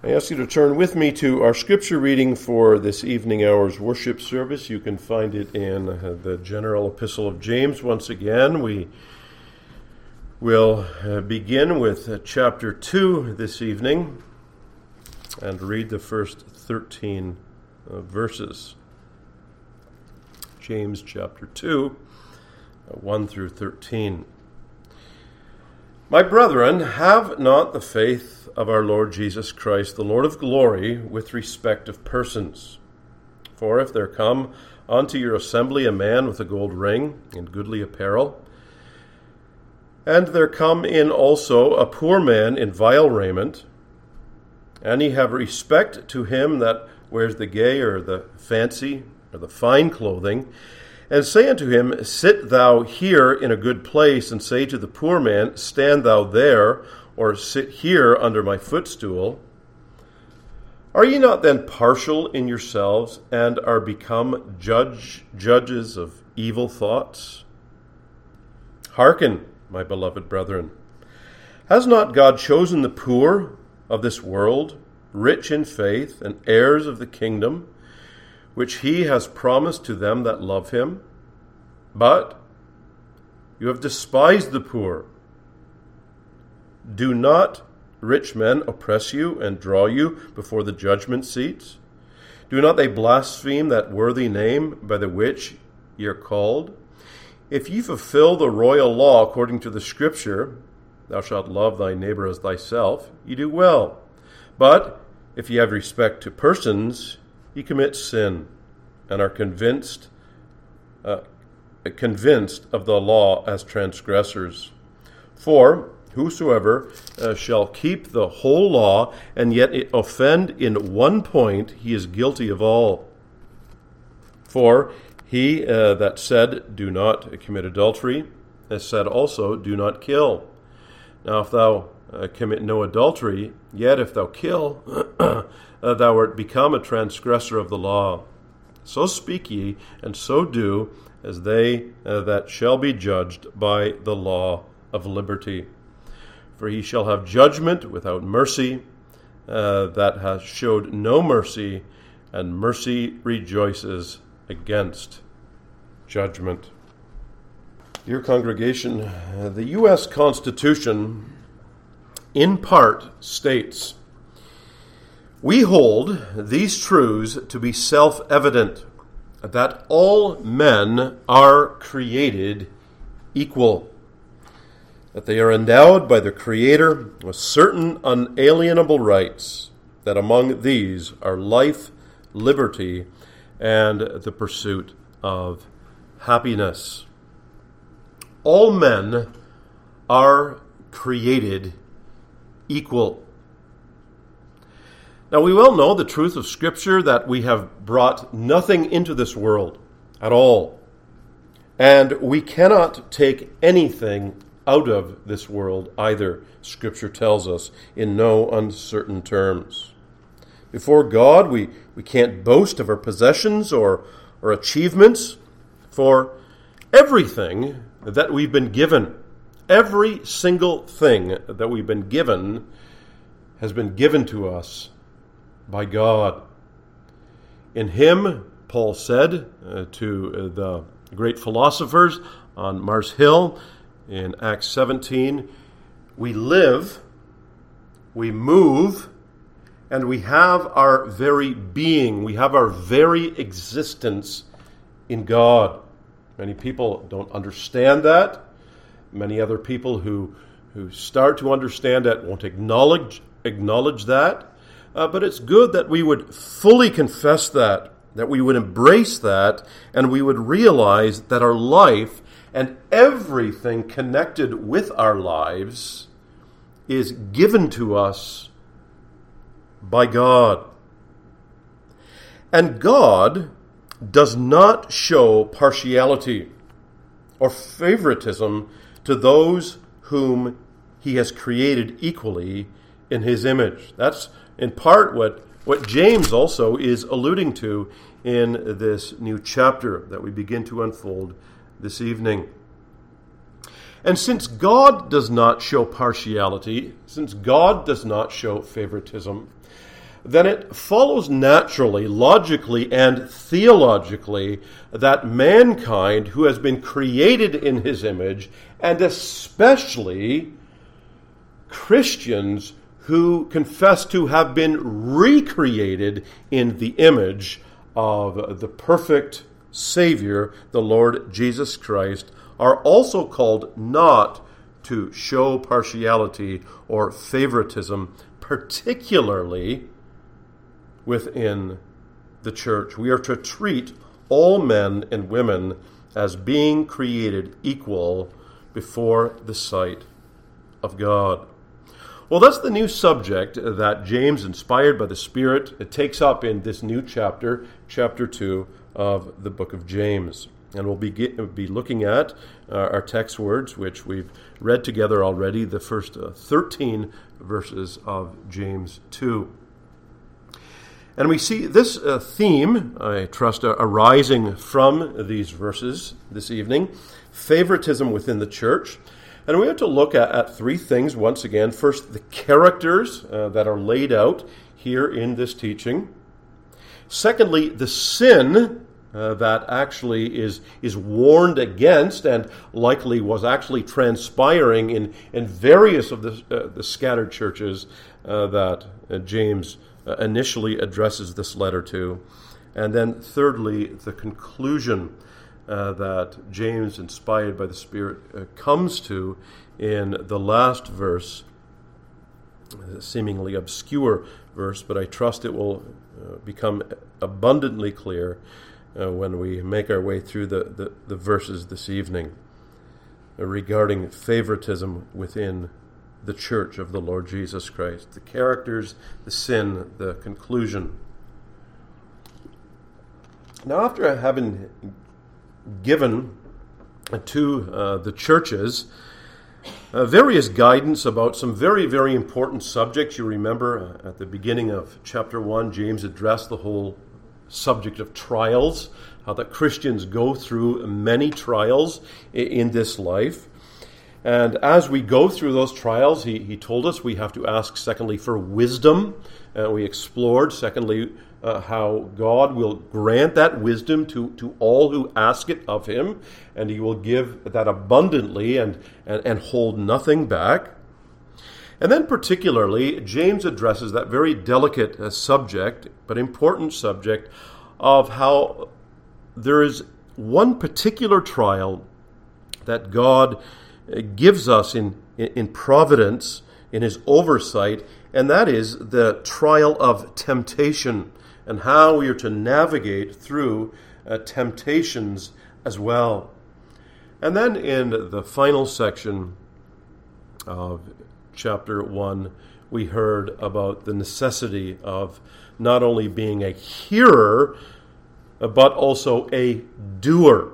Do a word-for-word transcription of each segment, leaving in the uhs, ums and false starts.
I ask you to turn with me to our scripture reading for this evening hour's worship service. You can find it in uh, the general epistle of James. Once again, we will uh, begin with uh, chapter two this evening and read the first thirteen uh, verses. James chapter two, uh, one through thirteen. My brethren, have not the faith of our Lord Jesus Christ, the Lord of glory, with respect of persons. For if there come unto your assembly a man with a gold ring and goodly apparel, and there come in also a poor man in vile raiment, and ye have respect to him that wears the gay or the fancy or the fine clothing, and say unto him, Sit thou here in a good place, and say to the poor man, Stand thou there, or sit here under my footstool. Are ye not then partial in yourselves, and are become judge judges of evil thoughts? Hearken, my beloved brethren. Has not God chosen the poor of this world, rich in faith, and heirs of the kingdom, which he has promised to them that love him? But you have despised the poor. Do not rich men oppress you and draw you before the judgment seats? Do not they blaspheme that worthy name by the which ye are called? If ye fulfill the royal law according to the Scripture, thou shalt love thy neighbor as thyself, ye do well. But if ye have respect to persons, ye commit sin, and are convinced uh, convinced of the law as transgressors. For whosoever uh, shall keep the whole law, and yet offend in one point, he is guilty of all. For he uh, that said, Do not commit adultery, has said also, Do not kill. Now if thou uh, commit no adultery, yet if thou kill, uh, thou art become a transgressor of the law. So speak ye, and so do, as they uh, that shall be judged by the law of liberty. For he shall have judgment without mercy, uh, that has showed no mercy, and mercy rejoices against judgment. Dear congregation, uh, the U S Constitution in part states, We hold these truths to be self-evident, that all men are created equal, that they are endowed by the Creator with certain unalienable rights, that among these are life, liberty, and the pursuit of happiness. All men are created equal. Now, we well know the truth of Scripture that we have brought nothing into this world at all, and we cannot take anything out of this world either, Scripture tells us in no uncertain terms. Before God, we, we can't boast of our possessions or, or achievements, for everything that we've been given, every single thing that we've been given has been given to us by God. In him, Paul said uh, to uh, the great philosophers on Mars Hill in Acts seventeen, we live, we move, and we have our very being, we have our very existence in God. Many people don't understand that. Many other people who, who start to understand that won't acknowledge, acknowledge that. Uh, but it's good that we would fully confess that, that we would embrace that, and we would realize that our life and everything connected with our lives is given to us by God. And God does not show partiality or favoritism to those whom he has created equally in his image. That's in part what, what James also is alluding to in this new chapter that we begin to unfold this evening. And since God does not show partiality, since God does not show favoritism, then it follows naturally, logically, and theologically that mankind who has been created in his image, and especially Christians who confess to have been recreated in the image of the perfect Savior, the Lord Jesus Christ, are also called not to show partiality or favoritism, particularly within the church. We are to treat all men and women as being created equal before the sight of God. Well, that's the new subject that James, inspired by the Spirit, it takes up in this new chapter, chapter two of the book of James. And we'll be, be looking at uh, our text words, which we've read together already, the first uh, thirteen verses of James two. And we see this uh, theme, I trust, uh, arising from these verses this evening, favoritism within the church. And we have to look at, at three things once again. First, the characters uh, that are laid out here in this teaching. Secondly, the sin uh, that actually is is warned against and likely was actually transpiring in, in various of the, uh, the scattered churches uh, that uh, James uh, initially addresses this letter to. And then thirdly, the conclusion Uh, that James, inspired by the Spirit, uh, comes to in the last verse, a seemingly obscure verse, but I trust it will uh, become abundantly clear uh, when we make our way through the, the, the verses this evening uh, regarding favoritism within the church of the Lord Jesus Christ. The characters, the sin, the conclusion. Now, after having given to uh, the churches uh, various guidance about some very, very important subjects. You remember uh, at the beginning of chapter one, James addressed the whole subject of trials, how that Christians go through many trials in, in this life. And as we go through those trials, he, he told us we have to ask, secondly, for wisdom. And we explored, secondly, Uh, how God will grant that wisdom to, to all who ask it of him, and he will give that abundantly and, and, and hold nothing back. And then particularly, James addresses that very delicate uh, subject, but important subject, of how there is one particular trial that God uh, gives us in, in, in providence, in his oversight, and that is the trial of temptation, and how we are to navigate through uh, temptations as well. And then in the final section of chapter one, we heard about the necessity of not only being a hearer, but also a doer,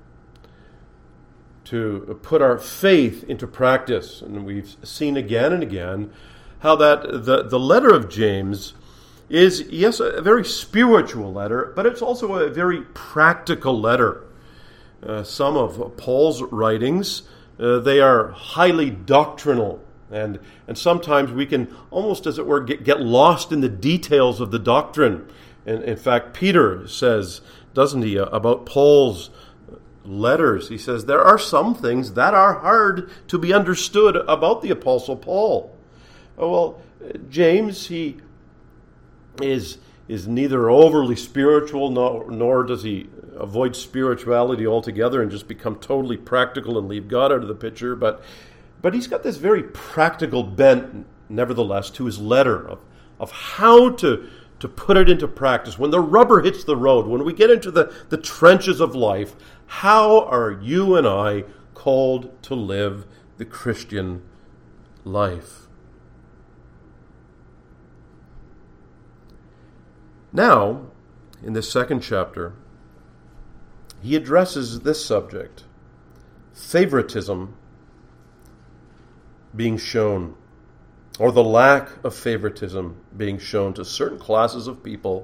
to put our faith into practice. And we've seen again and again how that the, the letter of James is, yes, a very spiritual letter, but it's also a very practical letter. Uh, some of Paul's writings, uh, they are highly doctrinal, and and sometimes we can almost, as it were, get, get lost in the details of the doctrine. And in fact, Peter says, doesn't he, about Paul's letters, he says, there are some things that are hard to be understood about the Apostle Paul. Oh, well, James, he is is neither overly spiritual, nor, nor does he avoid spirituality altogether and just become totally practical and leave God out of the picture. But but he's got this very practical bent, nevertheless, to his letter of, of how to, to put it into practice. When the rubber hits the road, when we get into the, the trenches of life, how are you and I called to live the Christian life? Now, in this second chapter, he addresses this subject, favoritism being shown, or the lack of favoritism being shown to certain classes of people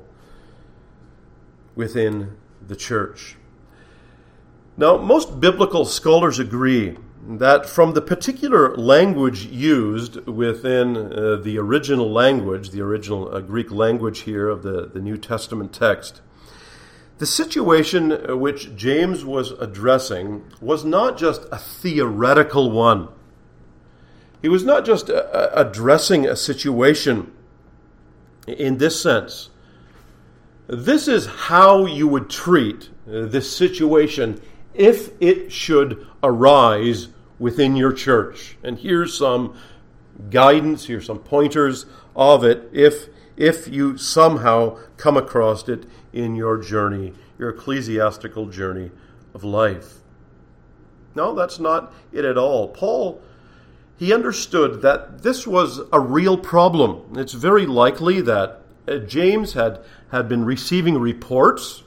within the church. Now, most biblical scholars agree that from the particular language used within uh, the original language, the original uh, Greek language here of the, the New Testament text, the situation which James was addressing was not just a theoretical one. He was not just uh, addressing a situation in this sense. This is how you would treat uh, this situation if it should arise within your church. And here's some guidance, here's some pointers of it if if you somehow come across it in your journey, your ecclesiastical journey of life. No, that's not it at all. Paul, he understood that this was a real problem. It's very likely that uh, James had, had been receiving reports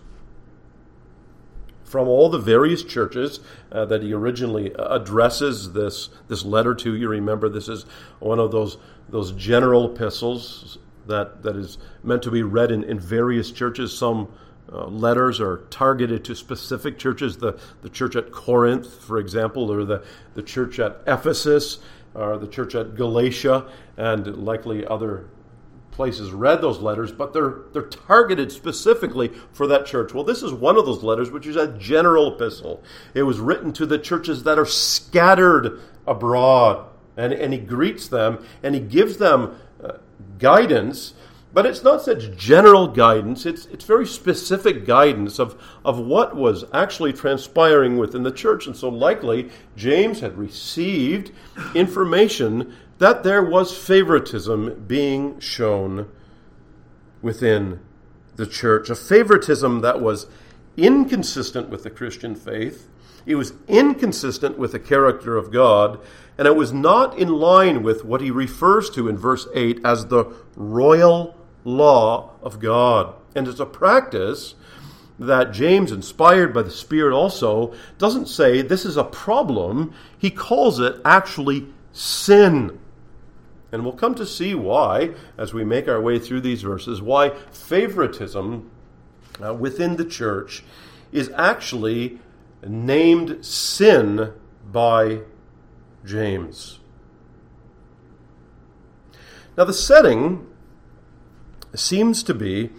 from all the various churches uh, that he originally addresses this, this letter to. You remember, this is one of those, those general epistles that, that is meant to be read in, in various churches. Some uh, letters are targeted to specific churches, the, the church at Corinth, for example, or the, the church at Ephesus, or the church at Galatia, and likely other places read those letters, but they're they're targeted specifically for that church. Well, this is one of those letters, which is a general epistle. It was written to the churches that are scattered abroad, and, and he greets them, and he gives them uh, guidance, but it's not such general guidance. It's it's very specific guidance of, of what was actually transpiring within the church. And so likely, James had received information that there was favoritism being shown within the church, a favoritism that was inconsistent with the Christian faith. It was inconsistent with the character of God, and it was not in line with what he refers to in verse eight as the royal law of God. And it's a practice that James, inspired by the Spirit also, doesn't say this is a problem. He calls it actually sin. And we'll come to see why, as we make our way through these verses, why favoritism uh, within the church is actually named sin by James. Now, the setting seems to be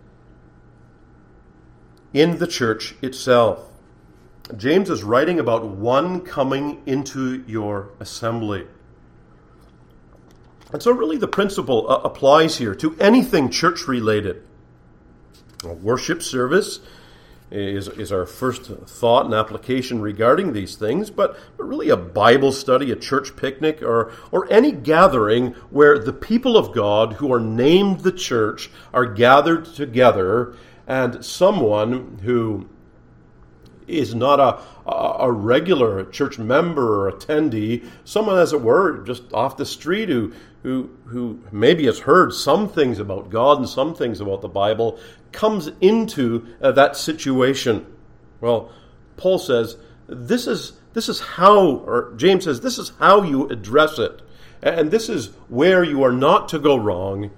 in the church itself. James is writing about one coming into your assembly. And so really the principle uh, applies here to anything church-related. A worship service is, is our first thought and application regarding these things, but, but really a Bible study, a church picnic, or, or any gathering where the people of God who are named the church are gathered together, and someone who is not a, a, a regular church member or attendee, someone, as it were, just off the street who who who maybe has heard some things about God and some things about the Bible, comes into uh, that situation. Well, Paul says, this is this is how, or James says, this is how you address it. And this is where you are not to go wrong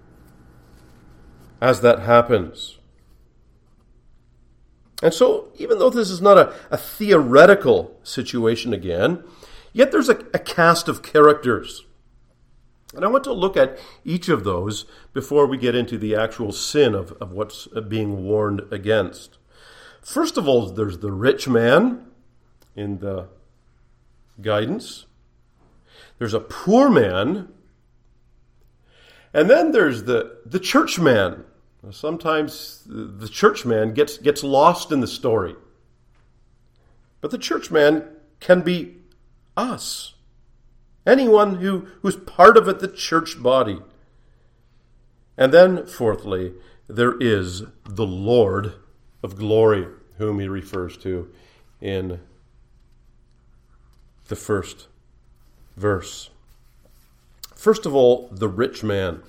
as that happens. And so, even though this is not a, a theoretical situation again, yet there's a, a cast of characters. And I want to look at each of those before we get into the actual sin of, of what's being warned against. First of all, there's the rich man in the guidance. There's a poor man. And then there's the, the church man. Sometimes the church man gets, gets lost in the story. But the church man can be us. Anyone who, who's part of it, the church body. And then, fourthly, there is the Lord of glory, whom he refers to in the first verse. First of all, the rich man.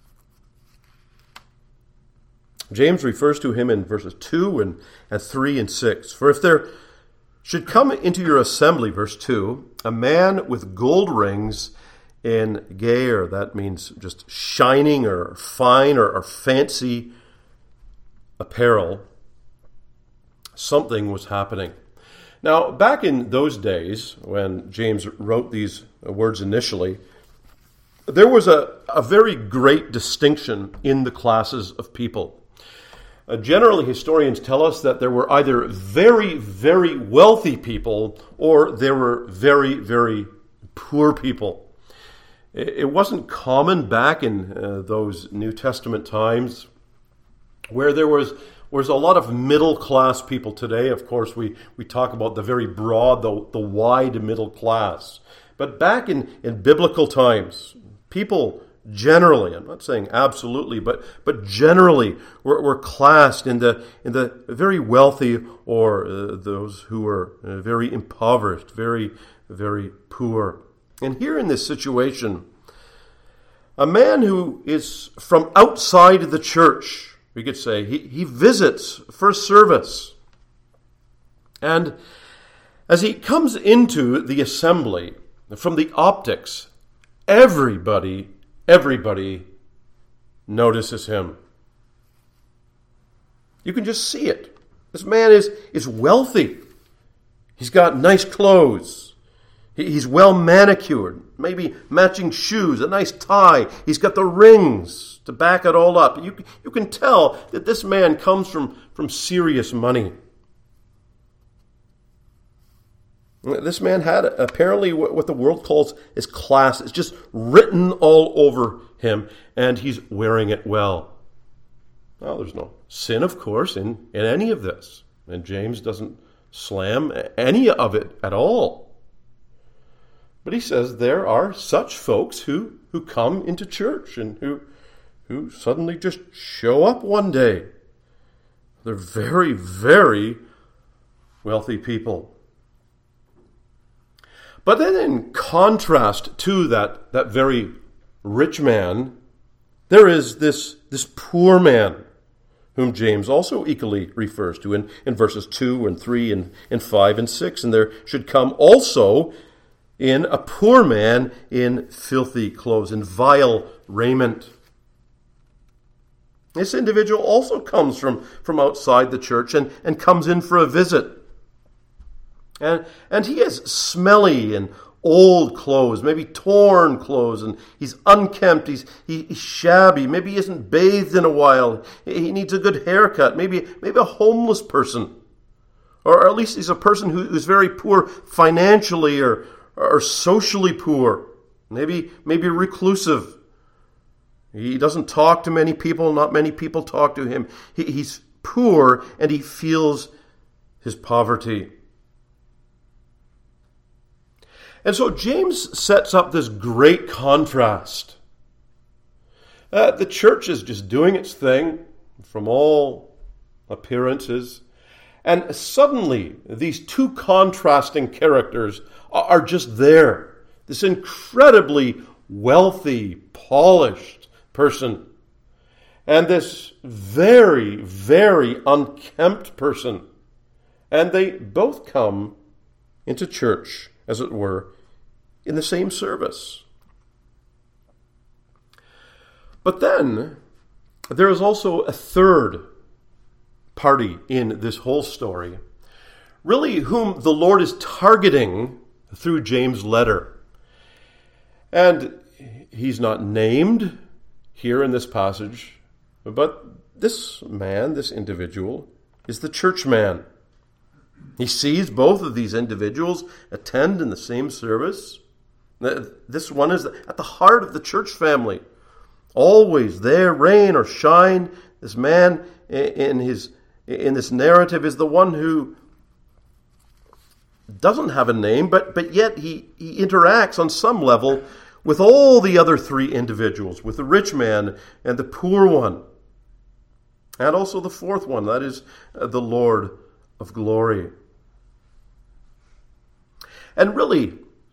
James refers to him in verses two and, and three and six. For if there should come into your assembly, verse two, a man with gold rings in gear, that means just shining or fine or, or fancy apparel, something was happening. Now, back in those days, when James wrote these words initially, there was a, a very great distinction in the classes of people. Uh, generally, historians tell us that there were either very, very wealthy people or there were very, very poor people. It, it wasn't common back in uh, those New Testament times where there was was a lot of middle-class people. Today, of course, we, we talk about the very broad, the, the wide middle class. But back in, in biblical times, people generally, I'm not saying absolutely, but but generally were, were classed in the in the very wealthy or uh, those who were uh, very impoverished, very, very poor. And here in this situation, a man who is from outside the church, we could say, he, he visits for service. And as he comes into the assembly, from the optics, everybody, everybody notices him. You can just see it. This man is, is wealthy. He's got nice clothes. He, he's well manicured, maybe matching shoes, a nice tie. He's got the rings to back it all up. You, you can tell that this man comes from, from serious money. This man had apparently what the world calls his class. It's just written all over him, and he's wearing it well. Well, there's no sin, of course, in, in any of this. And James doesn't slam any of it at all. But he says there are such folks who, who come into church and who, who suddenly just show up one day. They're very, very wealthy people. But then in contrast to that, that very rich man, there is this, this poor man, whom James also equally refers to in, in verses two and three and, and five and six. And there should come also in a poor man in filthy clothes, in vile raiment. This individual also comes from, from outside the church and, and comes in for a visit. And, and he has smelly and old clothes, maybe torn clothes, and he's unkempt, he's, he, he's shabby, maybe he isn't bathed in a while, he needs a good haircut, maybe, maybe a homeless person, or at least he's a person who, who's very poor financially or, or socially poor, maybe, maybe reclusive. He doesn't talk to many people, not many people talk to him. He, he's poor and he feels his poverty. And so James sets up this great contrast. Uh, the church is just doing its thing from all appearances. And suddenly, these two contrasting characters are just there. This incredibly wealthy, polished person. And this very, very unkempt person. And they both come into church, as it were, in the same service. But then, there is also a third party in this whole story, really whom the Lord is targeting through James' letter. And he's not named here in this passage, but this man, this individual, is the churchman. He sees both of these individuals attend in the same service. This one is at the heart of the church family. Always there, rain or shine. This man in his in this narrative is the one who doesn't have a name, but, but yet he, he interacts on some level with all the other three individuals, with the rich man and the poor one, and also the fourth one, that is the Lord of glory. And really,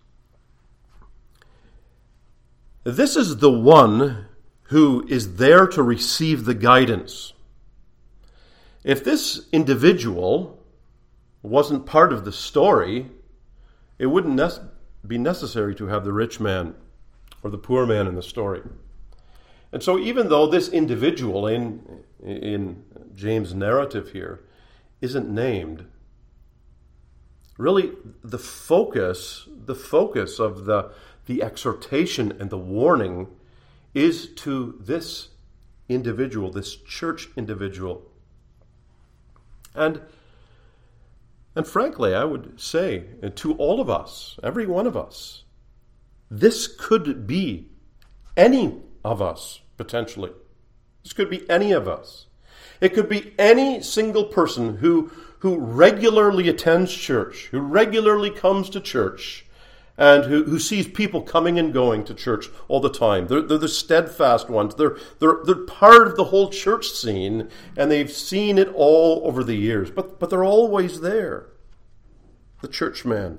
this is the one who is there to receive the guidance. If this individual wasn't part of the story, it wouldn't ne- be necessary to have the rich man or the poor man in the story. And so even though this individual in, in James' narrative here isn't named, really the focus, the focus of the, the exhortation and the warning is to this individual, this church individual. And, and frankly, I would say to all of us, every one of us, this could be any of us, potentially. This could be any of us. It could be any single person who, who regularly attends church, who regularly comes to church, and who, who sees people coming and going to church all the time. They're, they're the steadfast ones. They're, they're, they're part of the whole church scene, and they've seen it all over the years. But, but they're always there. The churchman.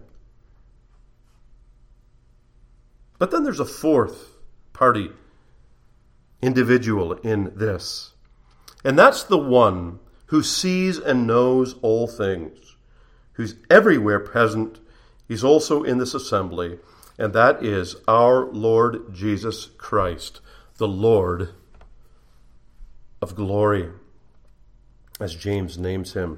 But then there's a fourth party individual in this. And that's the one who sees and knows all things, who's everywhere present. He's also in this assembly, and that is our Lord Jesus Christ, the Lord of glory, as James names him.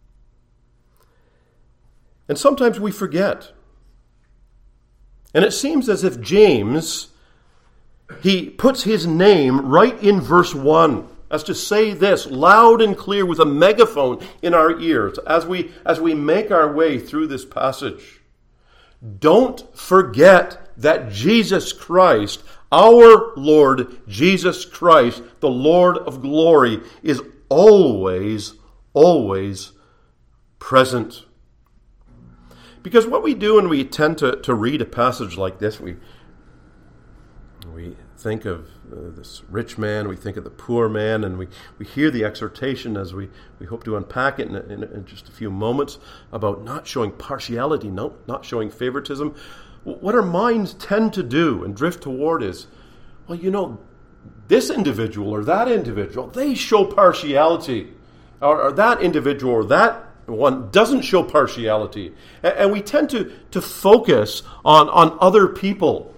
And sometimes we forget. And it seems as if James, he puts his name right in verse one, as to say this loud and clear with a megaphone in our ears as we, as we make our way through this passage. Don't forget that Jesus Christ, our Lord Jesus Christ, the Lord of glory, is always, always present. Because what we do when we tend to, to read a passage like this, we we think of uh, this rich man, we think of the poor man, and we, we hear the exhortation as we, we hope to unpack it in, in, in just a few moments about not showing partiality, no, not showing favoritism. What our minds tend to do and drift toward is, well, you know, this individual or that individual, they show partiality. Or, or that individual or that one doesn't show partiality. And, and we tend to, to focus on, on other people.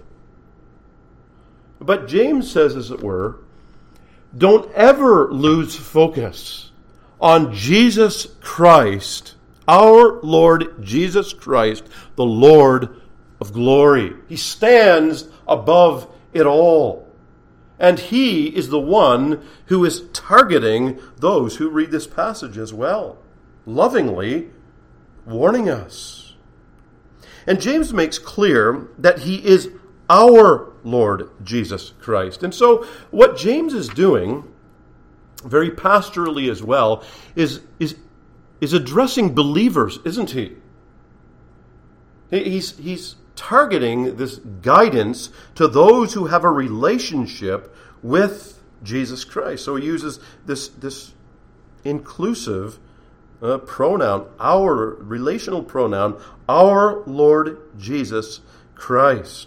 But James says, as it were, don't ever lose focus on Jesus Christ, our Lord Jesus Christ, the Lord of glory. He stands above it all. And he is the one who is targeting those who read this passage as well, lovingly warning us. And James makes clear that he is our Lord Jesus Christ. And so what James is doing, very pastorally as well, is, is, is addressing believers, isn't he? He's, he's targeting this guidance to those who have a relationship with Jesus Christ. So he uses this, this inclusive uh, pronoun, our relational pronoun, our Lord Jesus Christ.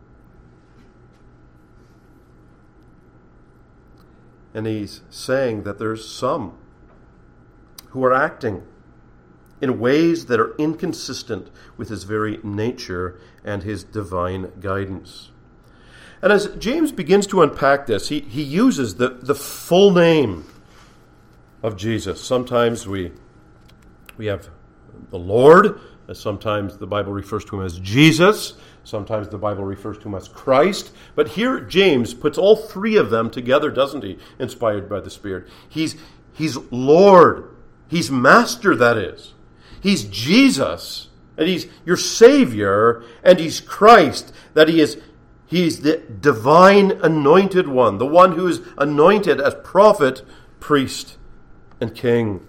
And he's saying that there's some who are acting in ways that are inconsistent with his very nature and his divine guidance. And as James begins to unpack this, he, he uses the, the full name of Jesus. Sometimes we, we have the Lord. Sometimes the Bible refers to him as Jesus. Sometimes the Bible refers to him as Christ. But here James puts all three of them together, doesn't he? Inspired by the Spirit. He's, he's Lord. He's Master, that is. He's Jesus. And he's your Savior. And he's Christ. That he is he's the divine anointed one. The one who is anointed as prophet, priest, and king.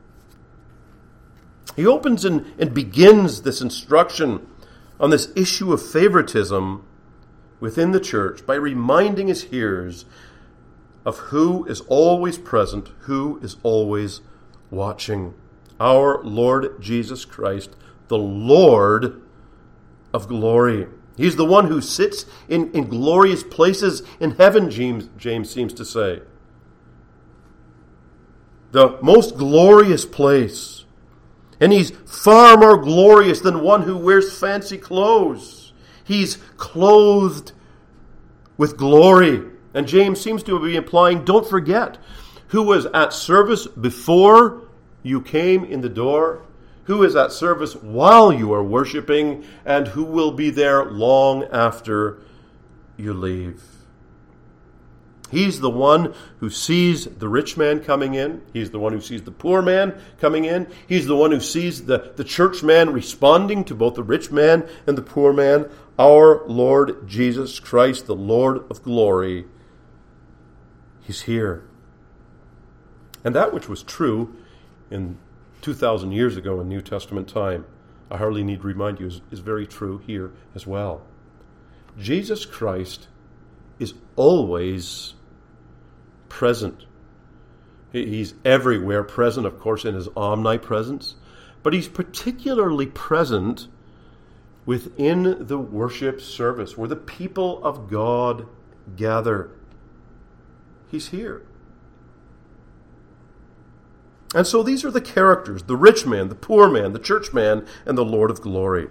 He opens and, and begins this instruction on this issue of favoritism within the church by reminding his hearers of who is always present, who is always watching. Our Lord Jesus Christ, the Lord of glory. He's the one who sits in, in glorious places in heaven, James, James seems to say. The most glorious place. And he's far more glorious than one who wears fancy clothes. He's clothed with glory. And James seems to be implying, don't forget who was at service before you came in the door, who is at service while you are worshiping, and who will be there long after you leave. He's the one who sees the rich man coming in. He's the one who sees the poor man coming in. He's the one who sees the, the church man responding to both the rich man and the poor man. Our Lord Jesus Christ, the Lord of glory. He's here. And that which was true in two thousand years ago in New Testament time, I hardly need to remind you, is, is very true here as well. Jesus Christ is always present. He's everywhere present, of course, in his omnipresence, but he's particularly present within the worship service where the people of God gather. He's here. And so these are the characters: the rich man, the poor man, the church man, and the Lord of glory.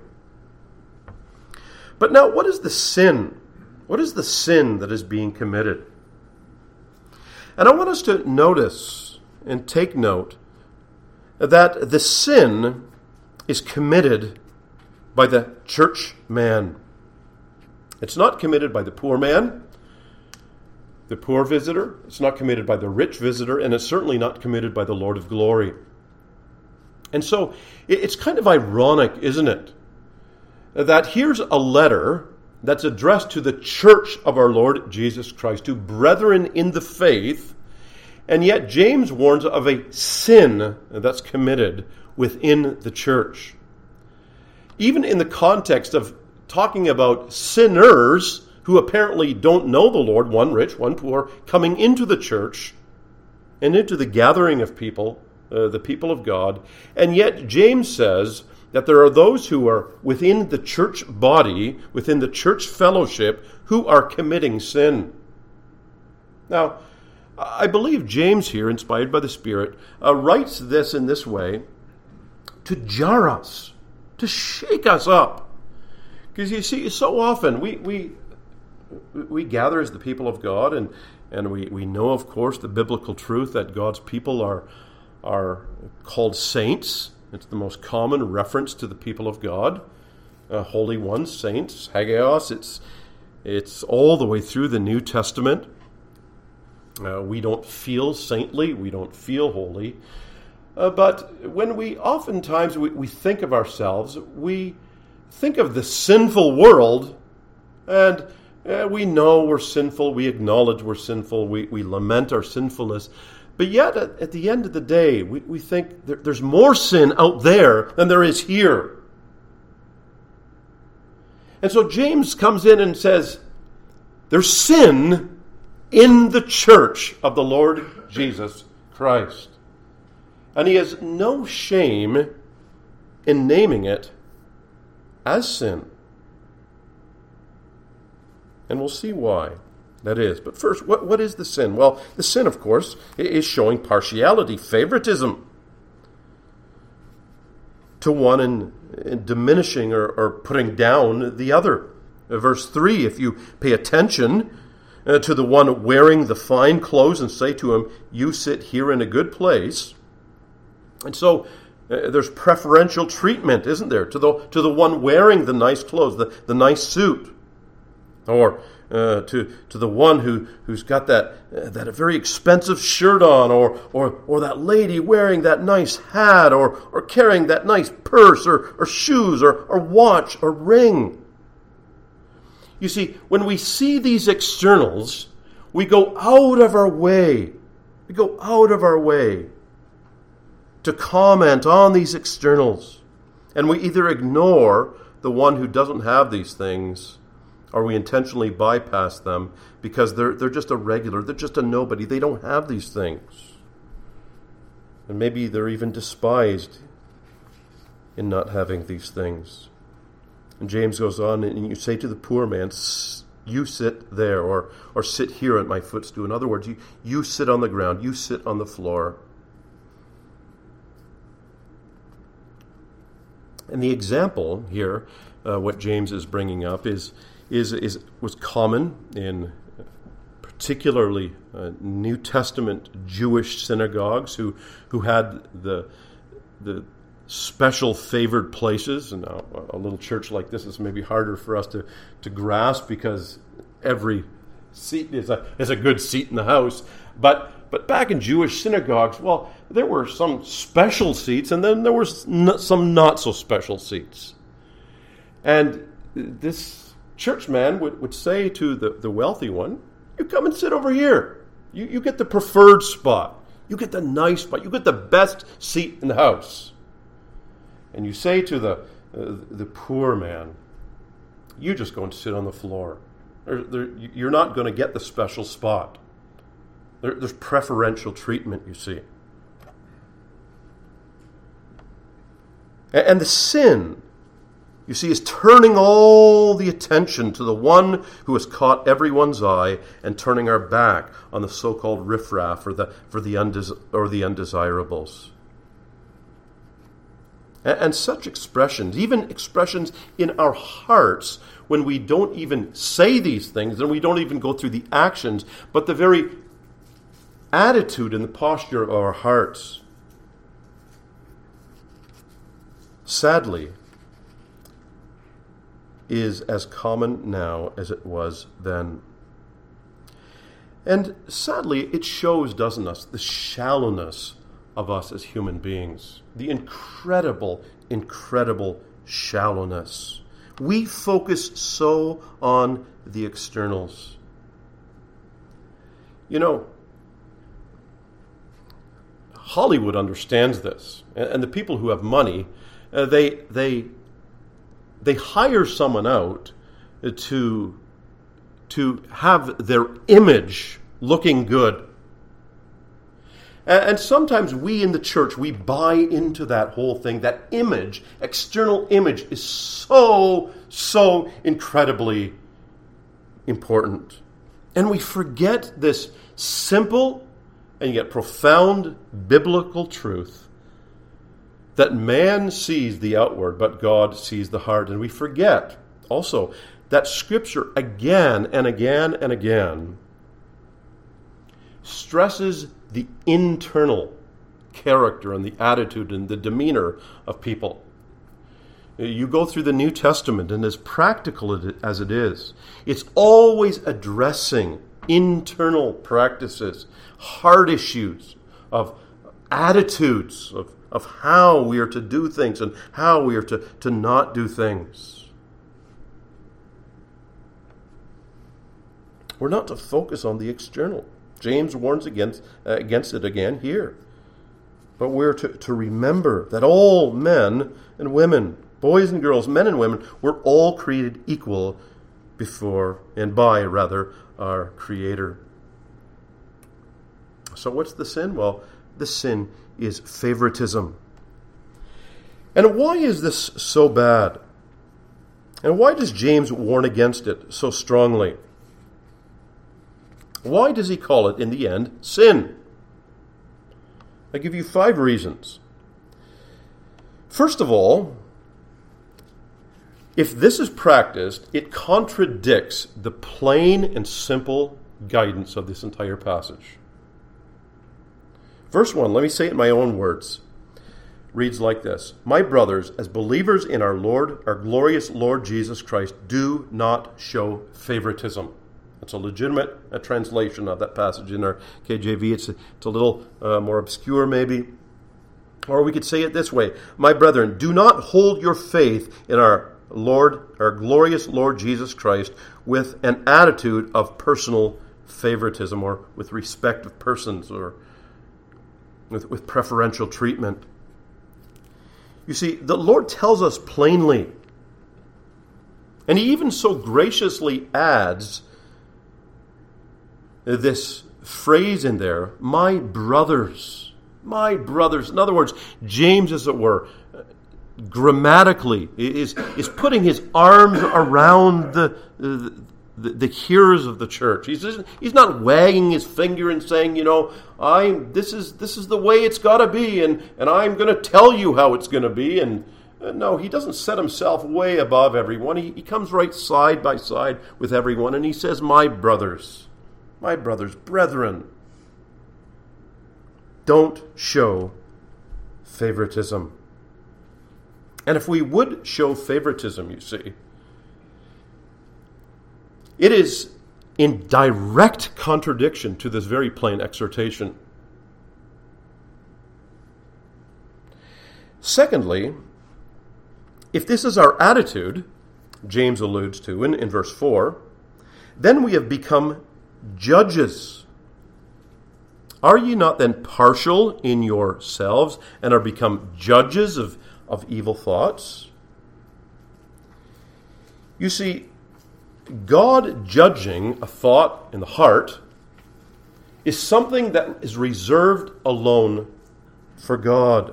But now, what is the sin? What is the sin that is being committed? And I want us to notice and take note that the sin is committed by the church man. It's not committed by the poor man, the poor visitor. It's not committed by the rich visitor, and it's certainly not committed by the Lord of glory. And so it's kind of ironic, isn't it, that here's a letter that's addressed to the church of our Lord Jesus Christ, to brethren in the faith, and yet James warns of a sin that's committed within the church. Even in the context of talking about sinners who apparently don't know the Lord, one rich, one poor, coming into the church and into the gathering of people, uh, the people of God, and yet James says that there are those who are within the church body, within the church fellowship, who are committing sin. Now, I believe James here, inspired by the Spirit, uh, writes this in this way to jar us, to shake us up. Because you see, so often we we we gather as the people of God, and, and we, we know, of course, the biblical truth that God's people are are called saints. It's the most common reference to the people of God, uh, holy ones, saints, hagios. It's it's all the way through the New Testament. Uh, we don't feel saintly, we don't feel holy, uh, but when we oftentimes we, we think of ourselves, we think of the sinful world, and uh, we know we're sinful, we acknowledge we're sinful, we, we lament our sinfulness. But yet, at, at the end of the day, we, we think there, there's more sin out there than there is here. And so James comes in and says, there's sin in the church of the Lord Jesus Christ. And he has no shame in naming it as sin. And we'll see why that is. But first, what, what is the sin? Well, the sin, of course, is showing partiality, favoritism to one and, and diminishing or, or putting down the other. Verse three, if you pay attention uh, to the one wearing the fine clothes and say to him, you sit here in a good place. And so uh, there's preferential treatment, isn't there, to the to the one wearing the nice clothes, the, the nice suit. Or uh, to to the one who, who's got that uh, that very expensive shirt on, or or or that lady wearing that nice hat, or or carrying that nice purse, or, or shoes, or, or watch, or ring. You see, when we see these externals, we go out of our way. We go out of our way to comment on these externals. And we either ignore the one who doesn't have these things, or we intentionally bypass them because they're they're just a regular, they're just a nobody. They don't have these things. And maybe they're even despised in not having these things. And James goes on, and you say to the poor man, you sit there, or or sit here at my footstool. In other words, you, you sit on the ground, you sit on the floor. And the example here, uh, what James is bringing up, is is is was common in particularly uh, New Testament Jewish synagogues who who had the the special favored places. And now a little church like this is maybe harder for us to, to grasp because every seat is a is a good seat in the house. But but back in Jewish synagogues, well, there were some special seats, and then there were some not so special seats. And this churchman would, would say to the, the wealthy one, "You come and sit over here. You you get the preferred spot. You get the nice spot. You get the best seat in the house." And you say to the uh, the poor man, "You just go and sit on the floor. There, there, you're not going to get the special spot." There, there's preferential treatment, you see. And, and the sin, you see, is turning all the attention to the one who has caught everyone's eye and turning our back on the so-called riffraff or the for the undes- or the undesirables. And, and such expressions, even expressions in our hearts, when we don't even say these things and we don't even go through the actions, but the very attitude and the posture of our hearts, sadly, is as common now as it was then. And sadly, it shows, doesn't it, the shallowness of us as human beings. The incredible, incredible shallowness. We focus so on the externals. You know, Hollywood understands this, and the people who have money, uh, they they they hire someone out to to have their image looking good. And, and sometimes we in the church, we buy into that whole thing. That image, external image, is so so incredibly important, and we forget this simple and yet profound biblical truth that man sees the outward, but God sees the heart. And we forget also that Scripture again and again and again stresses the internal character and the attitude and the demeanor of people. You go through the New Testament, and as practical as it is, it's always addressing internal practices, heart issues, of attitudes, of, of how we are to do things and how we are to, to not do things. We're not to focus on the external. James warns against, uh, against it again here. But we're to, to remember that all men and women, boys and girls, men and women, were all created equal before, and by, rather, our Creator. So what's the sin? Well, the sin is favoritism. And why is this so bad? And why does James warn against it so strongly? Why does he call it, in the end, sin? I give you five reasons. First of all, if this is practiced, it contradicts the plain and simple guidance of this entire passage. Verse one, let me say it in my own words, reads like this: "My brothers, as believers in our Lord, our glorious Lord Jesus Christ, do not show favoritism." That's a legitimate a translation of that passage in our K J V. It's a, it's a little uh, more obscure maybe. Or we could say it this way: "My brethren, do not hold your faith in our Lord, our glorious Lord Jesus Christ, with an attitude of personal favoritism, or with respect of persons, or with, with preferential treatment." You see, the Lord tells us plainly, and He even so graciously adds this phrase in there, "my brothers." My brothers. In other words, James, as it were, grammatically is is putting his arms around the the, the, the hearers of the church. He's he's not wagging his finger and saying, you know, I'm this is this is the way it's got to be, and and I'm going to tell you how it's going to be. And uh, no, he doesn't set himself way above everyone. He he comes right side by side with everyone, and he says, "My brothers, my brothers, brethren, don't show favoritism." And if we would show favoritism, you see, it is in direct contradiction to this very plain exhortation. Secondly, if this is our attitude, James alludes to in, in verse four, then we have become judges. Are ye not then partial in yourselves and are become judges of, of evil thoughts? You see, God judging a thought in the heart is something that is reserved alone for God.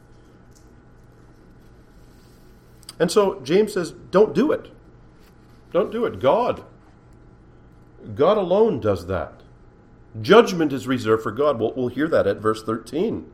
And so James says, don't do it. Don't do it. God. God alone does that. Judgment is reserved for God. We'll, we'll hear that at verse thirteen.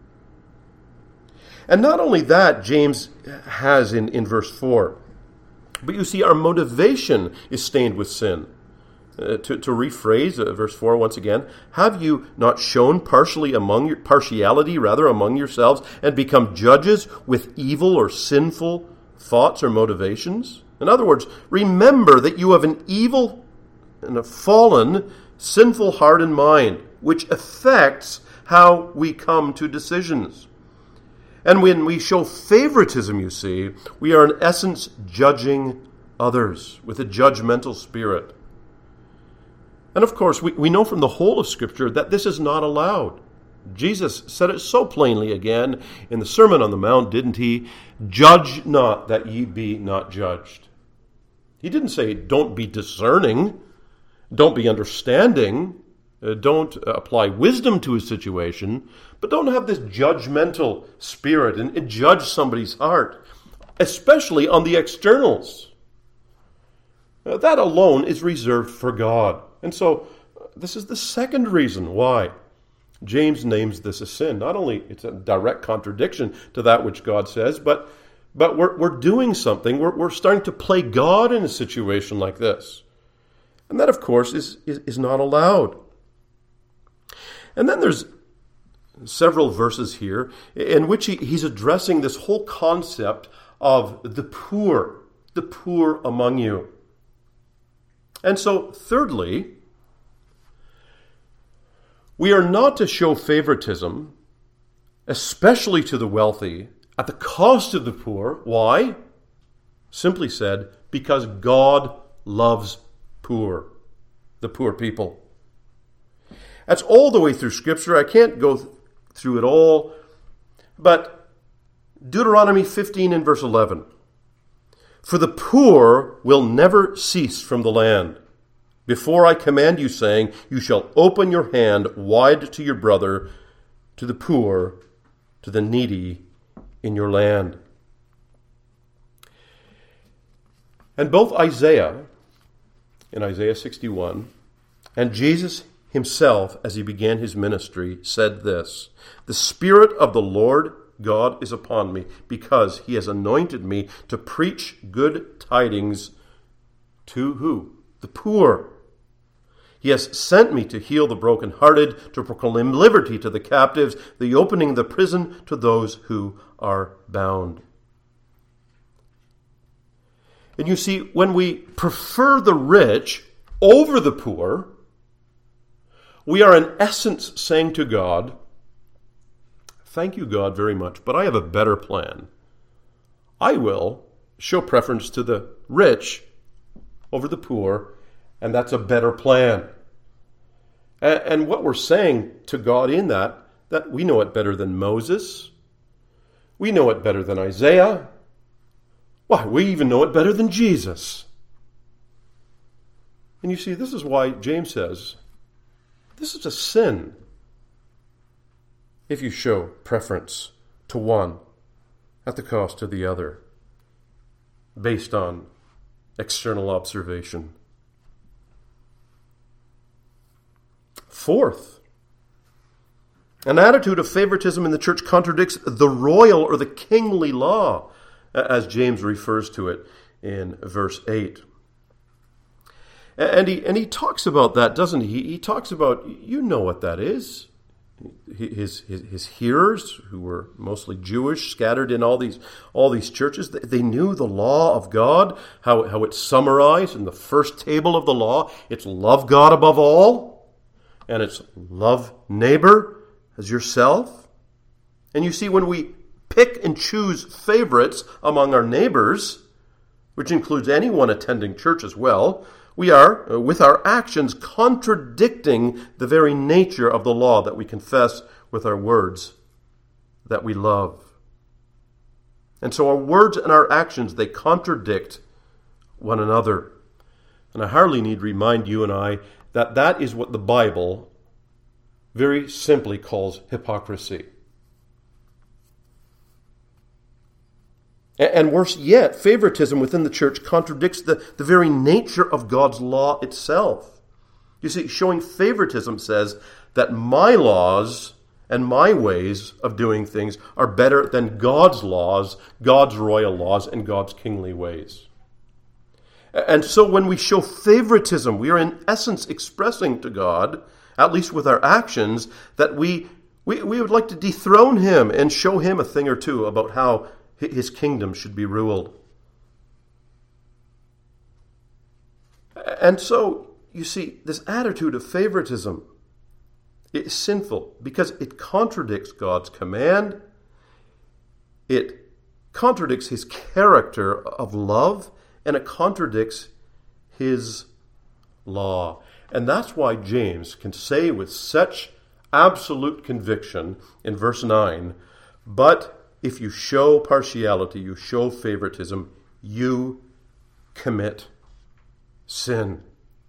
And not only that, James has in, in verse four, but you see, our motivation is stained with sin. Uh, to, to rephrase uh, verse four once again, have you not shown partially among your, partiality rather among yourselves and become judges with evil or sinful thoughts or motivations? In other words, remember that you have an evil and a fallen, sinful heart and mind, which affects how we come to decisions. And when we show favoritism, you see, we are in essence judging others with a judgmental spirit. And of course, we, we know from the whole of Scripture that this is not allowed. Jesus said it so plainly again in the Sermon on the Mount, didn't he? Judge not that ye be not judged. He didn't say don't be discerning, don't be understanding, uh, don't uh, apply wisdom to a situation, but don't have this judgmental spirit and, and judge somebody's heart, especially on the externals. Uh, that alone is reserved for God. And so uh, this is the second reason why James names this a sin. Not only it's a direct contradiction to that which God says, but but we're we're doing something. We're we're starting to play God in a situation like this. And that, of course, is, is, is not allowed. And then there's several verses here in which he, he's addressing this whole concept of the poor, the poor among you. And so, thirdly, we are not to show favoritism, especially to the wealthy, at the cost of the poor. Why? Simply said, because God loves poor, the poor people. That's all the way through Scripture. I can't go th- through it all, but Deuteronomy fifteen and verse eleven. For the poor will never cease from the land. Before I command you, saying, you shall open your hand wide to your brother, to the poor, to the needy in your land. And both Isaiah, in Isaiah sixty-one, and Jesus himself, as he began his ministry, said this, the Spirit of the Lord God is upon me, because he has anointed me to preach good tidings to who? The poor. He has sent me to heal the brokenhearted, to proclaim liberty to the captives, the opening of the prison to those who are bound. And you see, when we prefer the rich over the poor, we are in essence saying to God, thank you, God, very much, but I have a better plan. I will show preference to the rich over the poor, and that's a better plan. And what we're saying to God in that, that we know it better than Moses. We know it better than Isaiah. Why, we even know it better than Jesus. And you see, this is why James says, this is a sin if you show preference to one at the cost of the other, based on external observation. Fourth, an attitude of favoritism in the church contradicts the royal or the kingly law, as James refers to it in verse eight. And he, and he talks about that, doesn't he? He talks about, you know what that is. his, his his hearers, who were mostly Jewish, scattered in all these all these churches, they knew the law of God, how, how it's summarized in the first table of the law. It's love God above all, and it's love neighbor as yourself. And you see, when we pick and choose favorites among our neighbors, which includes anyone attending church as well, we are, uh, with our actions, contradicting the very nature of the law that we confess with our words that we love. And so our words and our actions, they contradict one another. And I hardly need remind you and I that that is what the Bible very simply calls hypocrisy. And worse yet, favoritism within the church contradicts the, the very nature of God's law itself. You see, showing favoritism says that my laws and my ways of doing things are better than God's laws, God's royal laws, and God's kingly ways. And so when we show favoritism, we are in essence expressing to God, at least with our actions, that we, we, we would like to dethrone him and show him a thing or two about how his kingdom should be ruled. And so, you see, this attitude of favoritism is sinful because it contradicts God's command. It contradicts his character of love, and it contradicts his law. And that's why James can say with such absolute conviction in verse nine, but if you show partiality, you show favoritism, you commit sin.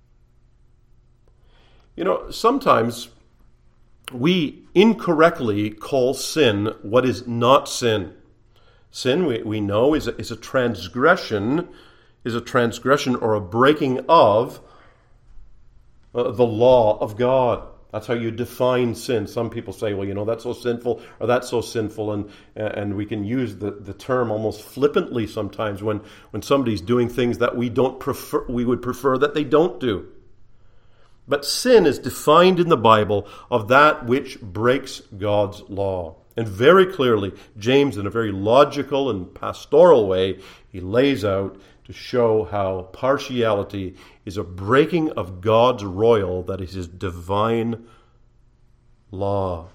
You know, sometimes we incorrectly call sin what is not sin. Sin, we, we know, is a, is a transgression, is a transgression or a breaking of uh, the law of God. That's how you define sin. Some people say, well, you know, that's so sinful or that's so sinful. And and we can use the, the term almost flippantly sometimes when, when somebody's doing things that we don't prefer, we would prefer that they don't do. But sin is defined in the Bible of that which breaks God's law. And very clearly, James, in a very logical and pastoral way, he lays out to show how partiality is a breaking of God's royal, that is his divine law.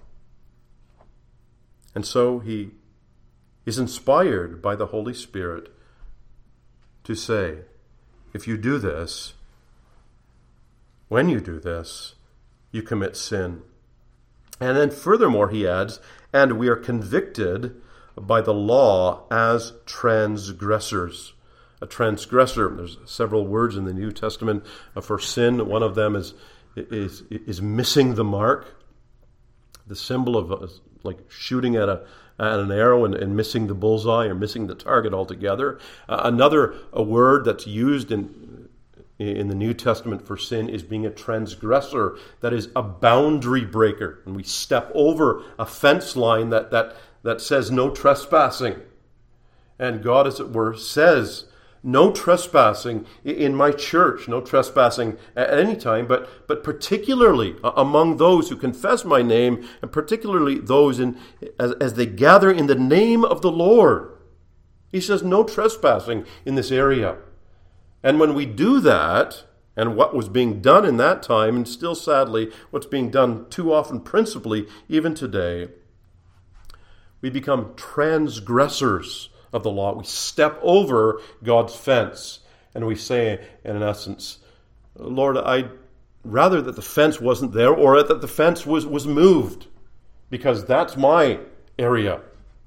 And so he is inspired by the Holy Spirit to say, if you do this, when you do this, you commit sin. And then furthermore, he adds, and we are convicted by the law as transgressors. A transgressor, there's several words in the New Testament for sin. One of them is is is missing the mark, the symbol of uh, like shooting at a at an arrow and, and missing the bullseye or missing the target altogether. Uh, another a word that's used in in the New Testament for sin is being a transgressor, that is a boundary breaker, and we step over a fence line that that that says no trespassing, and God, as it were, says, no trespassing in my church, no trespassing at any time, but but particularly among those who confess my name, and particularly those in as, as they gather in the name of the Lord. He says no trespassing in this area. And when we do that, and what was being done in that time, and still sadly what's being done too often principally even today, we become transgressors of the law. We step over God's fence, and we say, in essence, Lord, I'd rather that the fence wasn't there, or that the fence was, was moved, because that's my area.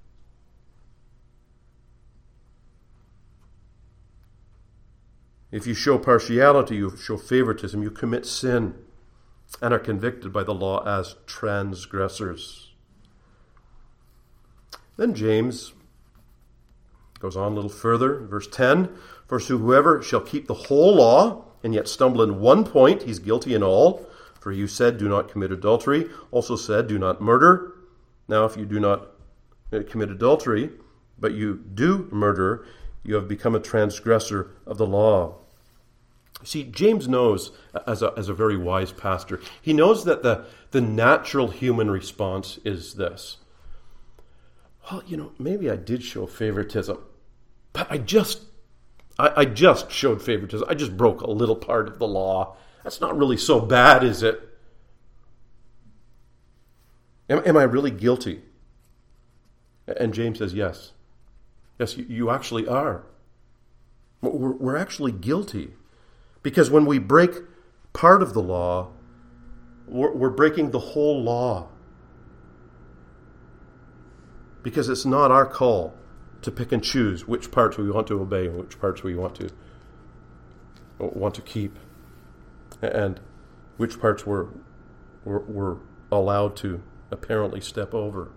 If you show partiality, you show favoritism, you commit sin, and are convicted by the law as transgressors. Then James goes on a little further, verse ten, for so whoever shall keep the whole law, and yet stumble in one point, he's guilty in all. For you said, do not commit adultery, also said, do not murder. Now if you do not commit adultery, but you do murder, you have become a transgressor of the law. See, James knows, as a, as a very wise pastor, he knows that the, the natural human response is this. Well, you know, maybe I did show favoritism, but I just, I, I just showed favoritism. I just broke a little part of the law. That's not really so bad, is it? Am, am I really guilty? And James says, yes. Yes, you, you actually are. We're, we're actually guilty. Because when we break part of the law, we're, we're breaking the whole law. Because it's not our call to pick and choose which parts we want to obey and which parts we want to want to keep, and which parts we're, we're, we're allowed to apparently step over.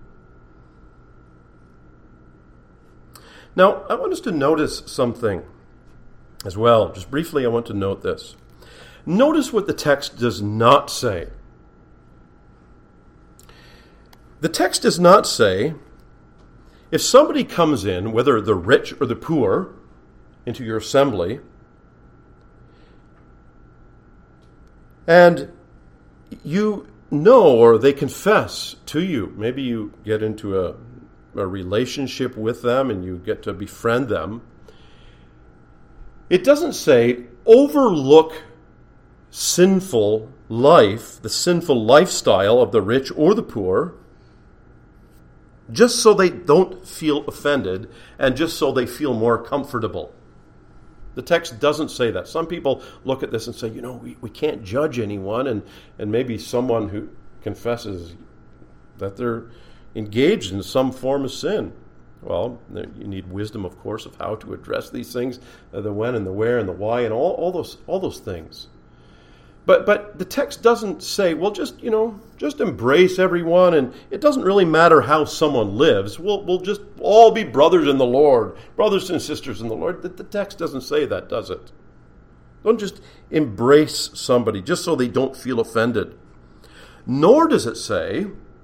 Now, I want us to notice something as well. Just briefly, I want to note this. Notice what the text does not say. The text does not say, if somebody comes in, whether the rich or the poor, into your assembly, and you know, or they confess to you, maybe you get into a, a relationship with them and you get to befriend them, it doesn't say, overlook sinful life, the sinful lifestyle of the rich or the poor, just so they don't feel offended and just so they feel more comfortable. The text doesn't say that. Some people look at this and say, you know, we, we can't judge anyone, and, and maybe someone who confesses that they're engaged in some form of sin. Well, you need wisdom, of course, of how to address these things, uh, the when and the where and the why and all, all those all those things. But but the text doesn't say, well, just, you know, just embrace everyone, and it doesn't really matter how someone lives. We'll we'll just all be brothers in the Lord, brothers and sisters in the Lord. The, the text doesn't say that, does it? Don't just embrace somebody just so they don't feel offended. Nor does it say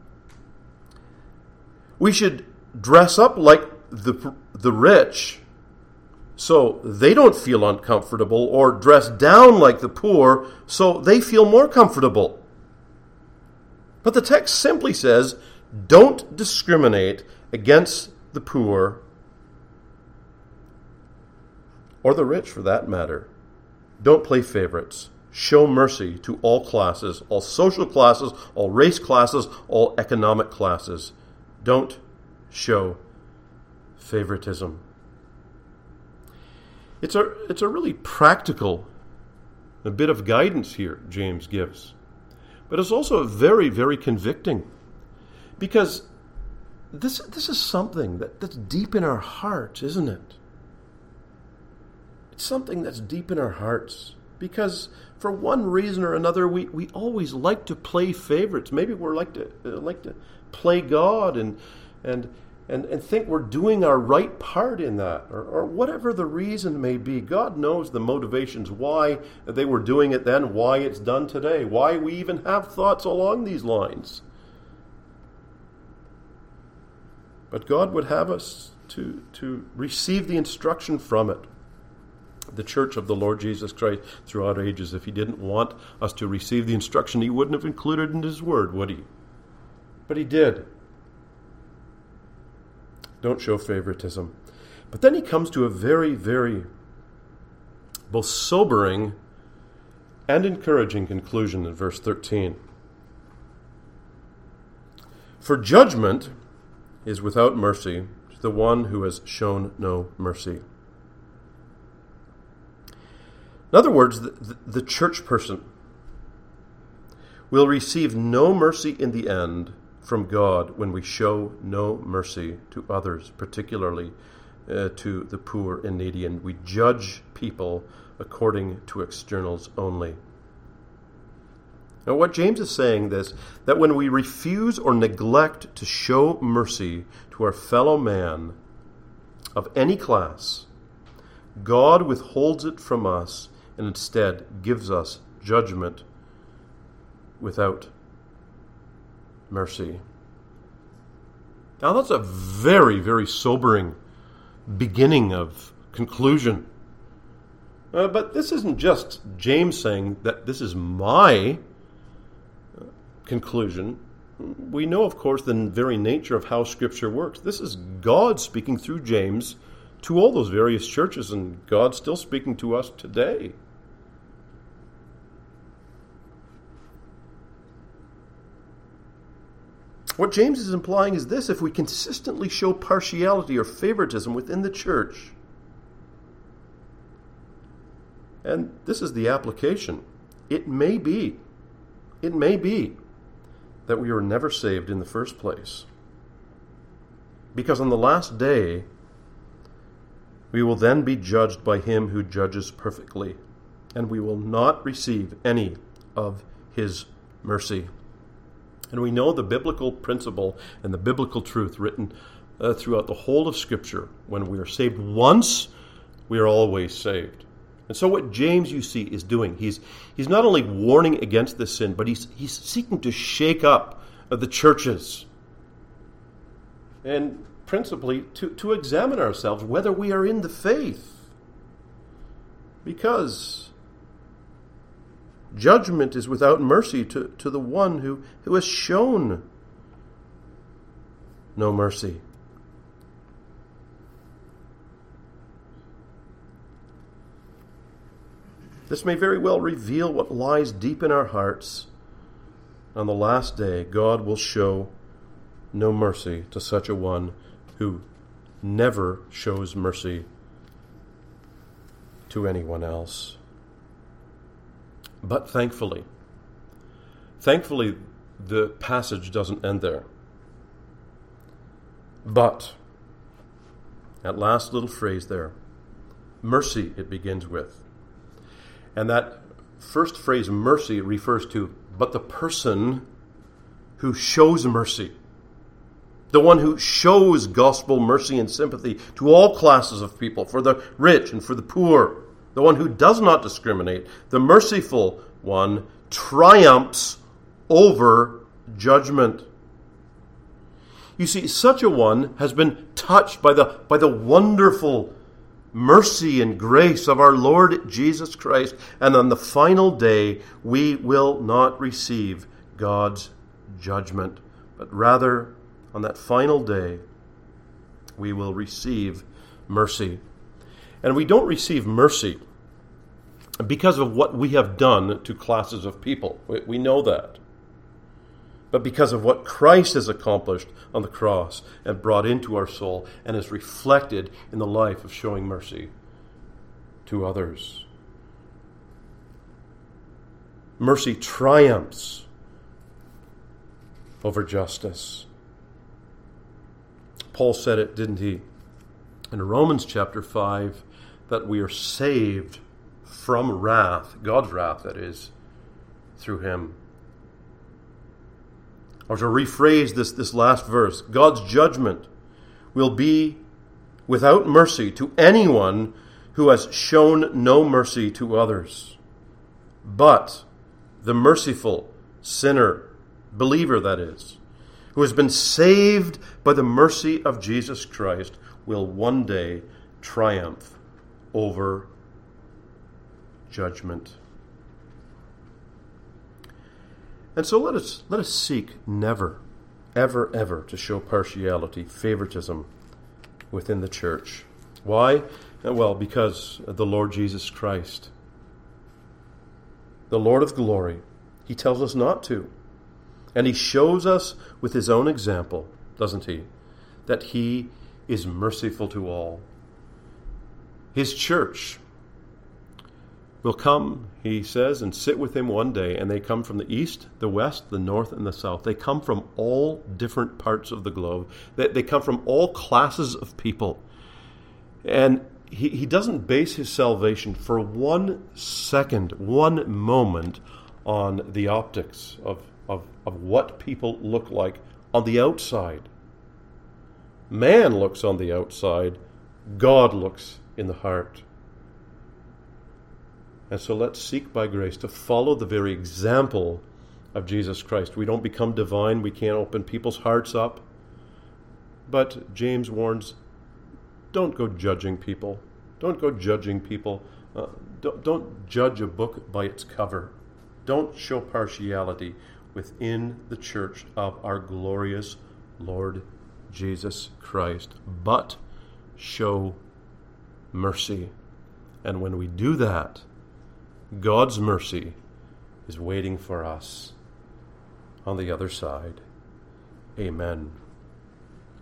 we should dress up like the the rich so they don't feel uncomfortable, or dress down like the poor so they feel more comfortable. But the text simply says, don't discriminate against the poor, or the rich for that matter. Don't play favorites. Show mercy to all classes, all social classes, all race classes, all economic classes. Don't show favoritism. It's a, it's a really practical, a bit of guidance here James gives. But it's also very, very convicting. Because this, this is something that, that's deep in our hearts, isn't it? It's something that's deep in our hearts. Because for one reason or another, we, we always like to play favorites. Maybe we're like to uh, like to play God and and and and think we're doing our right part in that, or, or whatever the reason may be. God knows the motivations why they were doing it then, why it's done today, why we even have thoughts along these lines. But God would have us to to receive the instruction from it. The church of the Lord Jesus Christ throughout ages, if he didn't want us to receive the instruction, he wouldn't have included it in his word, would he? But he did. Don't show favoritism. But then he comes to a very, very both sobering and encouraging conclusion in verse thirteen. For judgment is without mercy to the one who has shown no mercy. In other words, the, the church person will receive no mercy in the end from God when we show no mercy to others, particularly uh, to the poor and needy, and we judge people according to externals only. Now, what James is saying is that when we refuse or neglect to show mercy to our fellow man of any class, God withholds it from us and instead gives us judgment without mercy. Now that's a very, very sobering beginning of conclusion. Uh, but this isn't just James saying that this is my uh, conclusion. We know, of course, the very nature of how Scripture works. This is God speaking through James to all those various churches, and God's still speaking to us today. What James is implying is this: if we consistently show partiality or favoritism within the church, and this is the application, it may be, it may be that we were never saved in the first place. Because on the last day, we will then be judged by him who judges perfectly, and we will not receive any of his mercy. And we know the biblical principle and the biblical truth written uh, throughout the whole of Scripture. When we are saved once, we are always saved. And so what James, you see, is doing, he's he's not only warning against this sin, but he's he's seeking to shake up uh, the churches. And principally to, to examine ourselves whether we are in the faith. Because judgment is without mercy to, to the one who, who has shown no mercy. This may very well reveal what lies deep in our hearts. On the last day, God will show no mercy to such a one who never shows mercy to anyone else. But thankfully, thankfully, the passage doesn't end there. But, that last little phrase there, mercy it begins with. And that first phrase, mercy, refers to, but the person who shows mercy. The one who shows gospel mercy and sympathy to all classes of people, for the rich and for the poor. The one who does not discriminate. The merciful one triumphs over judgment. You see, such a one has been touched by the, by the wonderful mercy and grace of our Lord Jesus Christ. And on the final day, we will not receive God's judgment, but rather, on that final day, we will receive mercy. And we don't receive mercy because of what we have done to classes of people. We, we know that. But because of what Christ has accomplished on the cross and brought into our soul and is reflected in the life of showing mercy to others. Mercy triumphs over justice. Paul said it, didn't he, in Romans chapter five, that we are saved from wrath, God's wrath, that is, through him. Or to rephrase this, this last verse, God's judgment will be without mercy to anyone who has shown no mercy to others. But the merciful sinner, believer that is, who has been saved by the mercy of Jesus Christ, will one day triumph over judgment. And so let us let us seek never, ever, ever to show partiality, favoritism within the church. Why? Well, because the Lord Jesus Christ, the Lord of glory, he tells us not to. And he shows us with his own example, doesn't he, that he is merciful to all. His church will come, he says, and sit with him one day, and they come from the east, the west, the north, and the south. They come from all different parts of the globe. They, they come from all classes of people. And he, he doesn't base his salvation for one second, one moment, on the optics of, of, of what people look like on the outside. Man looks on the outside. God looks in the heart. And so let's seek by grace to follow the very example of Jesus Christ. We don't become divine. We can't open people's hearts up. But James warns, don't go judging people. Don't go judging people. Uh, Don't, don't judge a book by its cover. Don't show partiality within the church of our glorious Lord Jesus Christ, but show mercy. And when we do that, God's mercy is waiting for us on the other side. Amen.